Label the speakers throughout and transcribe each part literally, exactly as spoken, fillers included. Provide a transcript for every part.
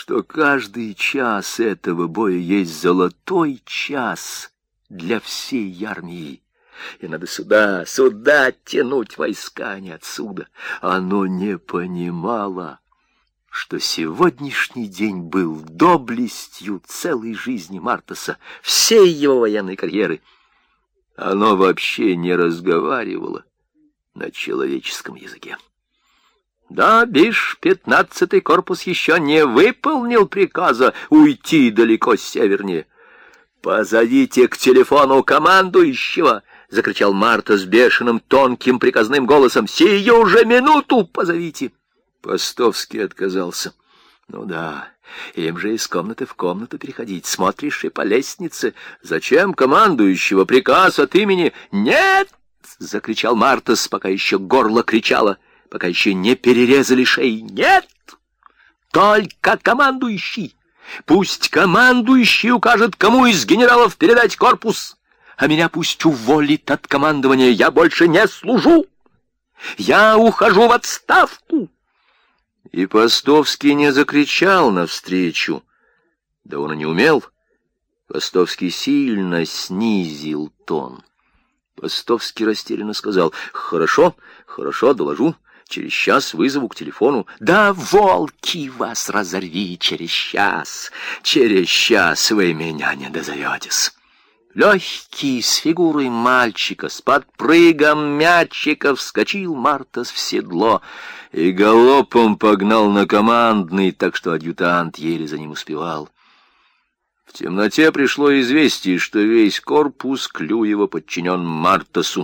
Speaker 1: что каждый час этого боя есть золотой час для всей армии. И надо сюда, сюда тянуть войска, а не отсюда. Оно не понимало, что сегодняшний день был доблестью целой жизни Мартаса, всей его военной карьеры. Оно вообще не разговаривало на человеческом языке. Да, бишь, пятнадцатый корпус еще не выполнил приказа уйти далеко севернее. «Позовите к телефону командующего!» — закричал Мартас бешеным, тонким, приказным голосом. «Сию же минуту позовите!» Постовский отказался. «Ну да, им же из комнаты в комнату переходить. Смотришь и по лестнице. Зачем командующего приказ от имени?» «Нет!» — закричал Мартас, пока еще горло кричало, пока еще не перерезали шеи. «Нет! Только командующий! Пусть командующий укажет, кому из генералов передать корпус, а меня пусть уволит от командования. Я больше не служу! Я ухожу в отставку!» И Постовский не закричал навстречу. Да он и не умел. Постовский сильно снизил тон. Постовский растерянно сказал: «Хорошо, хорошо, доложу. Через час вызову к телефону». «Да волки вас разорви через час! Через час вы меня не дозоветесь!» Легкий, с фигурой мальчика, с подпрыгом мячика вскочил Мартас в седло и галопом погнал на командный, так что адъютант еле за ним успевал. В темноте пришло известие, что весь корпус Клюева подчинен Мартасу.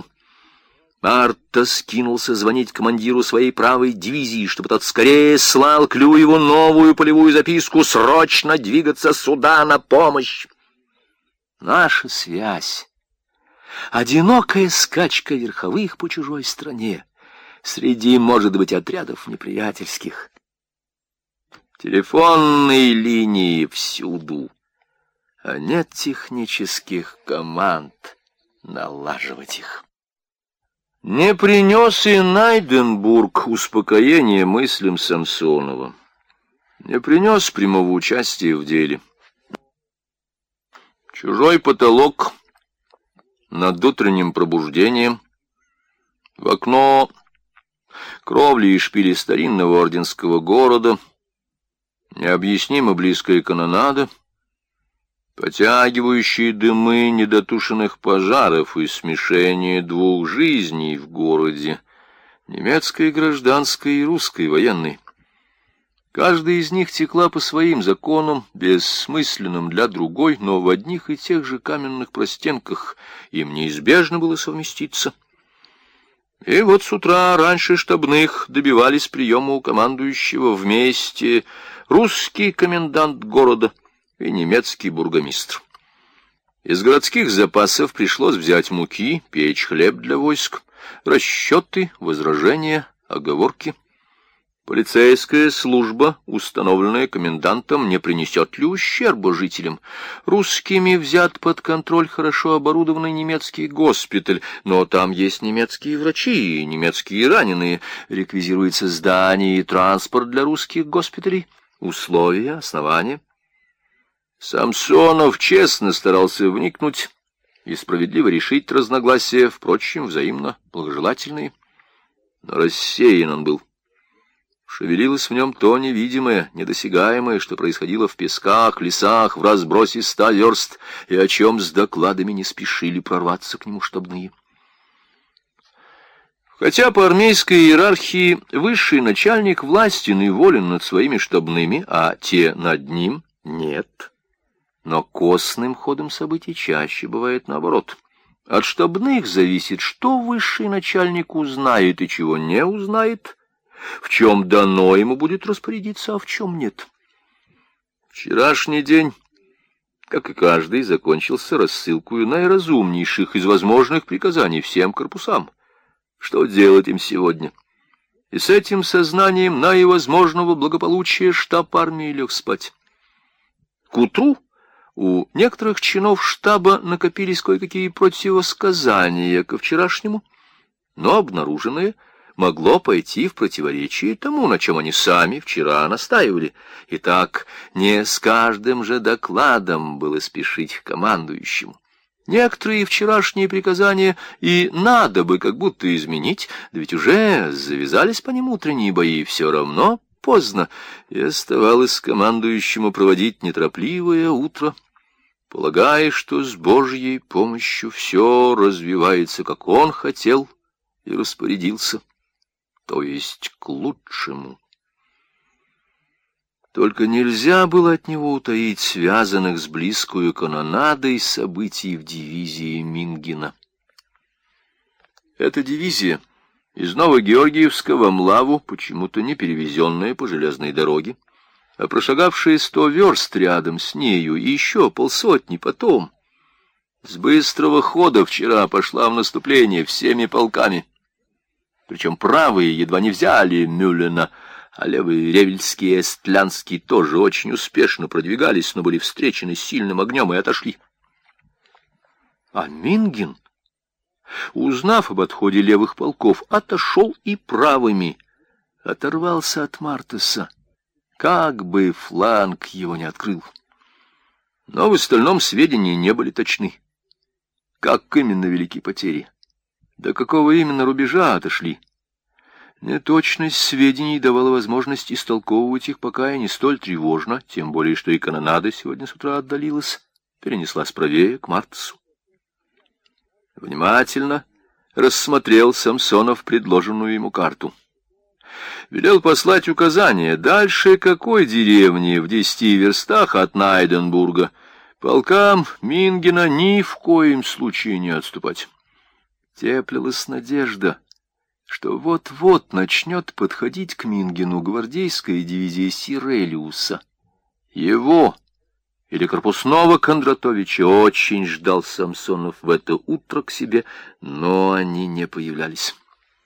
Speaker 1: Мартас кинулся звонить командиру своей правой дивизии, чтобы тот скорее слал Клюеву новую полевую записку срочно двигаться сюда на помощь. Наша связь, одинокая скачка верховых по чужой стране, среди, может быть, отрядов неприятельских. Телефонные линии всюду, а нет технических команд налаживать их. Не принес и Найденбург успокоения мыслям Самсонова, не принес прямого участия в деле. Чужой потолок над утренним пробуждением, в окно кровли и шпили старинного орденского города, необъяснимо близкая канонада, потягивающие дымы недотушенных пожаров и смешение двух жизней в городе, немецкой гражданской и русской военной. Каждая из них текла по своим законам, бессмысленным для другой, но в одних и тех же каменных простенках им неизбежно было совместиться. И вот с утра раньше штабных добивались приема у командующего вместе русский комендант города и немецкий бургомистр. Из городских запасов пришлось взять муки, печь хлеб для войск, расчеты, возражения, оговорки. Полицейская служба, установленная комендантом, не принесет ли ущерба жителям? Русскими взят под контроль хорошо оборудованный немецкий госпиталь, но там есть немецкие врачи и немецкие раненые. Реквизируется здание и транспорт для русских госпиталей. Условия, основания. Самсонов честно старался вникнуть и справедливо решить разногласия, впрочем, взаимно благожелательные. Но рассеян он был. Шевелилось в нем то невидимое, недосягаемое, что происходило в песках, лесах, в разбросе ста верст, и о чем с докладами не спешили прорваться к нему штабные. Хотя по армейской иерархии высший начальник властен и волен над своими штабными, а те над ним нет. Но косным ходом событий чаще бывает наоборот. От штабных зависит, что высший начальник узнает и чего не узнает, в чем дано ему будет распорядиться, а в чем нет. Вчерашний день, как и каждый, закончился рассылкою наиразумнейших из возможных приказаний всем корпусам. Что делать им сегодня? И с этим сознанием наивозможного благополучия штаб армии лег спать. К утру у некоторых чинов штаба накопились кое-какие противосказания ко вчерашнему, но обнаруженные могло пойти в противоречие тому, на чем они сами вчера настаивали. Итак, не с каждым же докладом было спешить к командующему. Некоторые вчерашние приказания и надо бы как будто изменить, да ведь уже завязались по ним утренние бои, все равно поздно, и оставалось командующему проводить неторопливое утро, полагая, что с Божьей помощью все развивается, как он хотел и распорядился, то есть к лучшему. Только нельзя было от него утаить связанных с близкою канонадой событий в дивизии Мингена. Эта дивизия из Новогеоргиевска в Млаву, почему-то не перевезенная по железной дороге, а прошагавшая сто верст рядом с нею и еще полсотни потом, с быстрого хода вчера пошла в наступление всеми полками. Причем правые едва не взяли Мюллена, а левые Ревельский и Эстлянский тоже очень успешно продвигались, но были встречены сильным огнем и отошли. А Минген, узнав об отходе левых полков, отошел и правыми, оторвался от Мартеса, как бы фланг его не открыл. Но в остальном сведения не были точны. Как именно велики потери? До какого именно рубежа отошли? Неточность сведений давала возможность истолковывать их пока и не столь тревожно, тем более, что и канонада сегодня с утра отдалилась, перенеслась правее к Мартесу. Внимательно рассмотрел Самсонов предложенную ему карту. Велел послать указания, дальше какой деревни в десяти верстах от Найденбурга полкам Мингена ни в коем случае не отступать. Теплилась надежда, что вот-вот начнет подходить к Мингену гвардейская дивизия Сирелиуса. Его или корпусного Кондратовича очень ждал Самсонов в это утро к себе, но они не появлялись.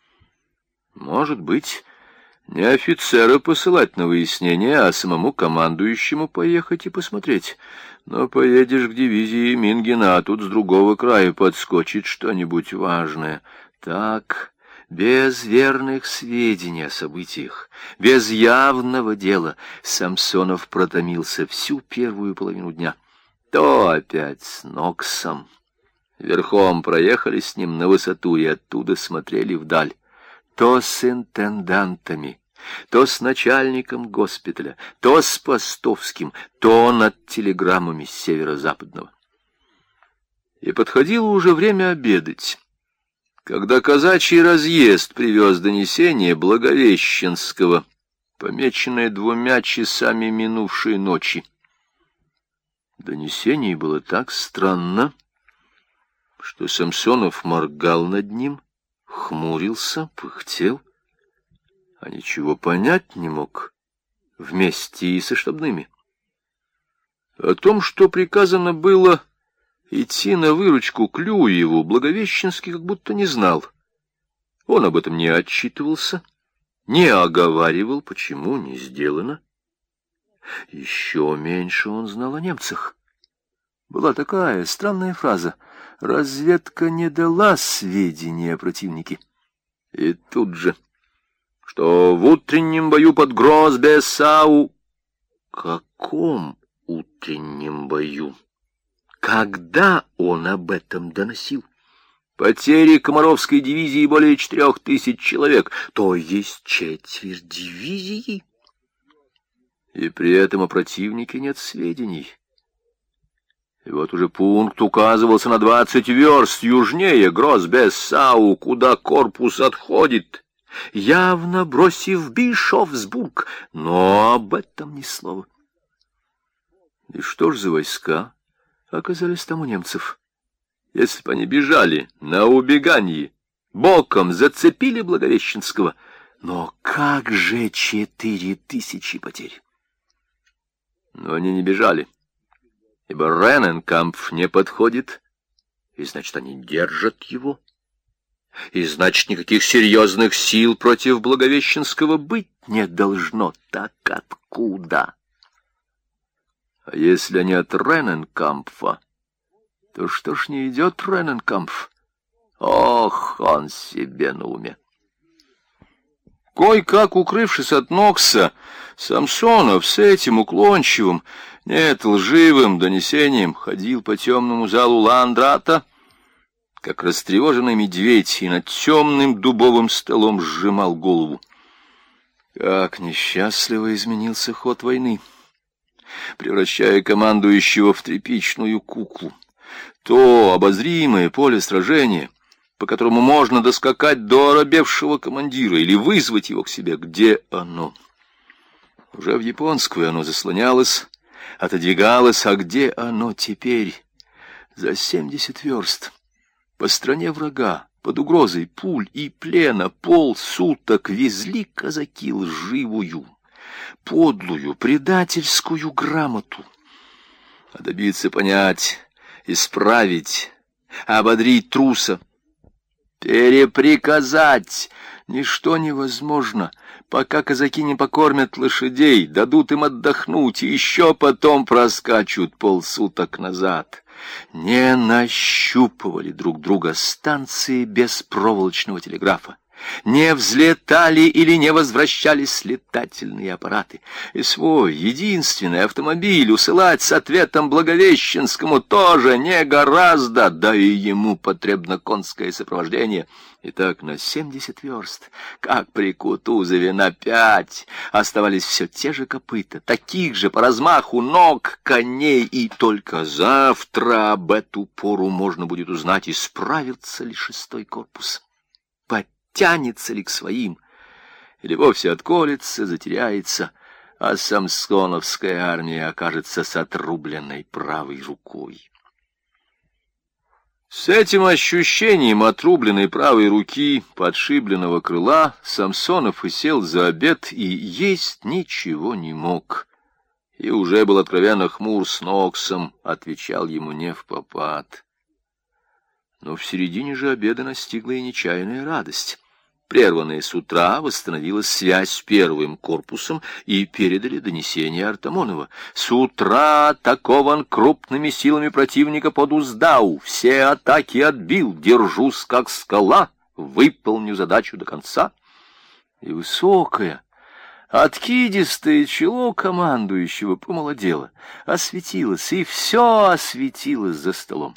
Speaker 1: Может быть, не офицера посылать на выяснение, а самому командующему поехать и посмотреть. Но поедешь к дивизии Мингена, а тут с другого края подскочит что-нибудь важное. Так, без верных сведений о событиях, без явного дела, Самсонов протомился всю первую половину дня. То опять с Ноксом. Верхом проехали с ним на высоту и оттуда смотрели вдаль. То с интендантами, то с начальником госпиталя, то с Постовским, то над телеграммами с северо-западного. И подходило уже время обедать, когда казачий разъезд привез донесение Благовещенского, помеченное двумя часами минувшей ночи. Донесение было так странно, что Самсонов моргал над ним, хмурился, пыхтел, а ничего понять не мог, вместе и со штабными. О том, что приказано было идти на выручку Клюеву, Благовещенский как будто не знал. Он об этом не отчитывался, не оговаривал, почему не сделано. Еще меньше он знал о немцах. Была такая странная фраза: «Разведка не дала сведения о противнике». И тут же, что в утреннем бою под Гросбессау... Каком утреннем бою? Когда он об этом доносил? Потери Комаровской дивизии более четырех тысяч человек, то есть четверть дивизии. И при этом о противнике нет сведений. И вот уже пункт указывался на двадцать верст южнее Гросбессау, куда корпус отходит, явно бросив Бишофсбург, но об этом ни слова. И что ж за войска оказались там у немцев? Если бы они бежали на убеганье, боком зацепили Благовещенского, но как же четыре тысячи потерь? Но они не бежали, ибо Рененкампф не подходит, и значит, они держат его. И значит, никаких серьезных сил против Благовещенского быть не должно. Так откуда? А если они от Рененкампфа, то что ж не идет Рененкампф? Ох, он себе на уме. Кой-как укрывшись от Нокса, Самсонов с этим уклончивым, нет, лживым донесением ходил по темному залу Ландрата, как растревоженный медведь, и над темным дубовым столом сжимал голову. Как несчастливо изменился ход войны, превращая командующего в тряпичную куклу. То обозримое поле сражения, по которому можно доскакать до оробевшего командира или вызвать его к себе, где оно? Уже в японскую оно заслонялось, отодвигалось, а где оно теперь? За семьдесят верст, по стране врага, под угрозой пуль и плена, полсуток везли казаки лживую, подлую, предательскую грамоту. А добиться понять, исправить, ободрить труса, переприказать ничто невозможно, пока казаки не покормят лошадей, дадут им отдохнуть и еще потом проскачут полсуток назад. Не нащупывали друг друга станции беспроволочного телеграфа, не взлетали или не возвращались летательные аппараты, и свой единственный автомобиль усылать с ответом Благовещенскому тоже не гораздо, да и ему потребно конское сопровождение. Итак, на семьдесят верст, как при Кутузове, на пять, оставались все те же копыта, таких же по размаху ног коней, и только завтра об эту пору можно будет узнать, исправится ли шестой корпус, подтянется ли к своим, или вовсе отколется, затеряется, а самсоновская армия окажется с отрубленной правой рукой. С этим ощущением отрубленной правой руки, подшибленного крыла, Самсонов и сел за обед, и есть ничего не мог. И уже был откровенно хмур с Ноксом, отвечал ему невпопад. Но в середине же обеда настигла и нечаянная радость. Прерванная с утра, восстановилась связь с первым корпусом, и передали донесение Артамонова. С утра атакован крупными силами противника под Уздау. Все атаки отбил, держусь как скала, выполню задачу до конца. И высокое, откидистое чело командующего помолодело, осветилось, и все осветилось за столом.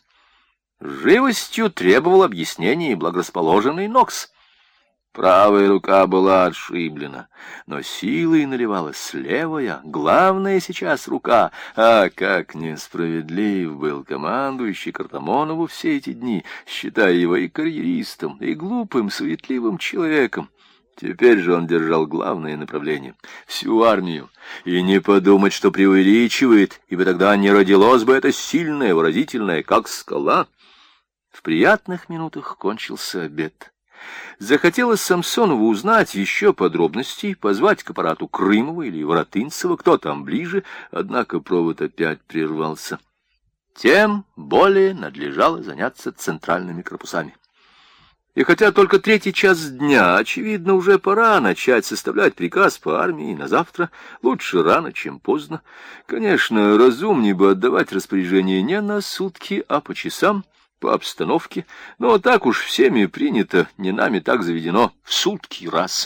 Speaker 1: Живостью требовал объяснения и благорасположенный Нокс. Правая рука была отшиблена, но силой наливалась левая, главная сейчас рука. А как несправедлив был командующий к Артамонову все эти дни, считая его и карьеристом, и глупым, суетливым человеком. Теперь же он держал главное направление — всю армию, и не подумать, что преувеличивает, ибо тогда не родилось бы это сильное, выразительное, как скала. В приятных минутах кончился обед. Захотелось Самсонову узнать еще подробностей, позвать к аппарату Крымова или Воротынцева, кто там ближе, однако провод опять прервался. Тем более надлежало заняться центральными корпусами. И хотя только третий час дня, очевидно, уже пора начать составлять приказ по армии на завтра, лучше рано, чем поздно. Конечно, разумнее бы отдавать распоряжение не на сутки, а по часам, по обстановке, но так уж всеми принято, не нами так заведено, в сутки раз.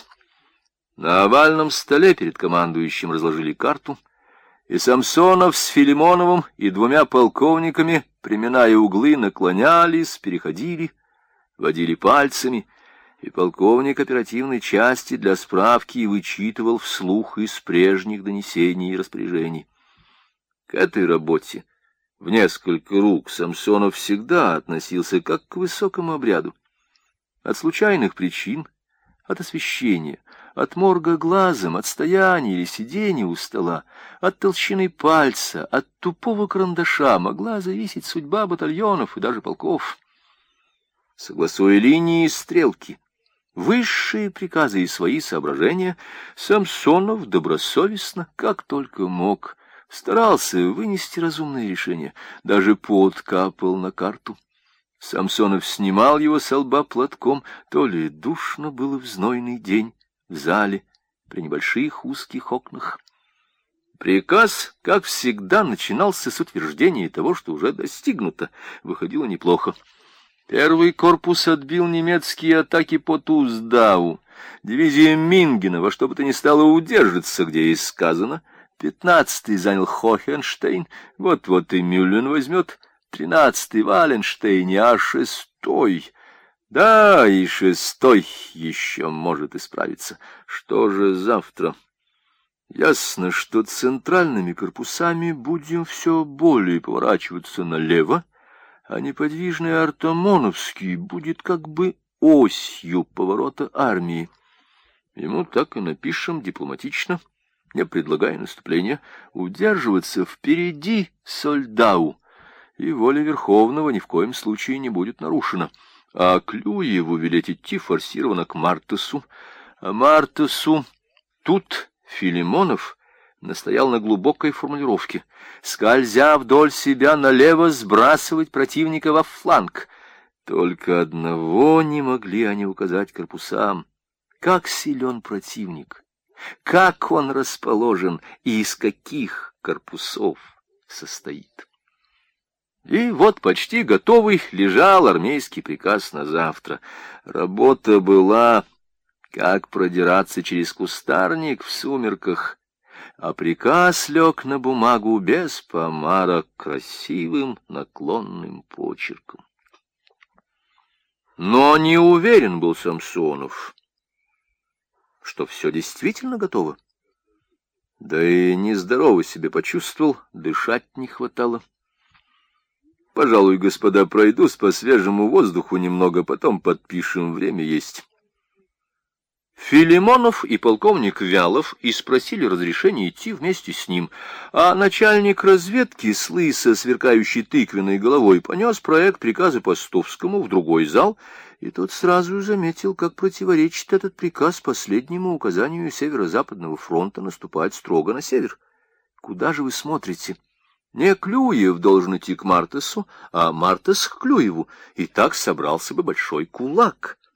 Speaker 1: На овальном столе перед командующим разложили карту, и Самсонов с Филимоновым и двумя полковниками, приминая углы, наклонялись, переходили, водили пальцами, и полковник оперативной части для справки вычитывал вслух из прежних донесений и распоряжений. К этой работе в несколько рук Самсонов всегда относился как к высокому обряду. От случайных причин, от освещения, от морга глазом, от стояния или сидения у стола, от толщины пальца, от тупого карандаша могла зависеть судьба батальонов и даже полков. Согласуя линии и стрелки, высшие приказы и свои соображения, Самсонов добросовестно, как только мог, старался вынести разумное решение, даже пот капал на карту. Самсонов снимал его со лба платком, то ли душно было в знойный день в зале при небольших узких окнах. Приказ, как всегда, начинался с утверждения того, что уже достигнуто, выходило неплохо. Первый корпус отбил немецкие атаки по Туздау. Дивизия Мингена во что бы то ни стало удержится, где и сказано. Пятнадцатый занял Хохенштейн, вот-вот и Мюллен возьмет. Тринадцатый Валенштейн, а шестой... Да, и шестой еще может исправиться. Что же завтра? Ясно, что центральными корпусами будем все более поворачиваться налево, а неподвижный Артамоновский будет как бы осью поворота армии. Ему так и напишем дипломатично, не предлагая наступления, удерживаться впереди Сольдау, и воля Верховного ни в коем случае не будет нарушена. А Клюеву велеть идти форсированно к Мартесу. А Мартесу тут Филимонов настоял на глубокой формулировке, скользя вдоль себя налево, сбрасывать противника во фланг. Только одного не могли они указать корпусам: как силен противник, как он расположен и из каких корпусов состоит. И вот почти готовый лежал армейский приказ на завтра. Работа была, как продираться через кустарник в сумерках, а приказ лег на бумагу без помарок красивым наклонным почерком. Но не уверен был Самсонов, что все действительно готово. Да и нездорово себя почувствовал, дышать не хватало. Пожалуй, господа, пройдусь по свежему воздуху немного, потом подпишем, время есть. Филимонов и полковник Вялов и спросили разрешения идти вместе с ним, а начальник разведки с лысо сверкающей тыквенной головой понес проект приказа Постовскому в другой зал, и тот сразу заметил, как противоречит этот приказ последнему указанию Северо-Западного фронта наступать строго на север. Куда же вы смотрите? Не Клюев должен идти к Мартесу, а Мартес к Клюеву, и так собрался бы большой кулак.